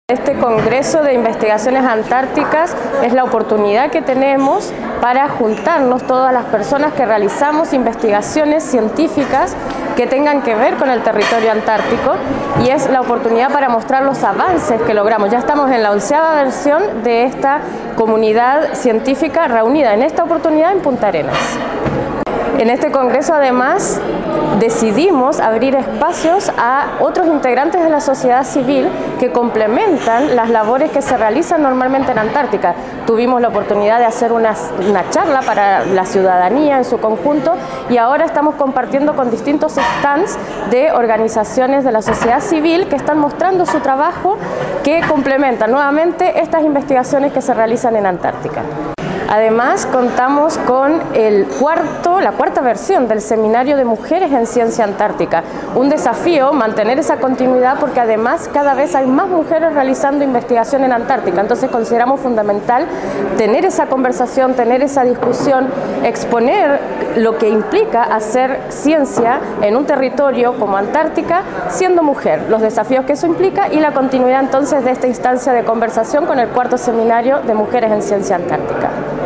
Este Congreso de Investigaciones Antárticas es la oportunidad que tenemos para juntarnos todas las personas que realizamos investigaciones científicas que tengan que ver con el territorio antártico, y es la oportunidad para mostrar los avances que logramos. Ya estamos en la 11ª versión de esta comunidad científica reunida en esta oportunidad en Punta Arenas. En este congreso, además, decidimos abrir espacios a otros integrantes de la sociedad civil que complementan las labores que se realizan normalmente en Antártica. Tuvimos la oportunidad de hacer una charla para la ciudadanía en su conjunto, y ahora estamos compartiendo con distintos stands de organizaciones de la sociedad civil que están mostrando su trabajo, que complementan nuevamente estas investigaciones que se realizan en Antártica. Además, contamos con la cuarta versión del Seminario de Mujeres en Ciencia Antártica. Un desafío mantener esa continuidad, porque además cada vez hay más mujeres realizando investigación en Antártica. Entonces consideramos fundamental tener esa conversación, tener esa discusión, exponer lo que implica hacer ciencia en un territorio como Antártica siendo mujer, los desafíos que eso implica, y la continuidad entonces de esta instancia de conversación con el cuarto Seminario de Mujeres en Ciencia Antártica.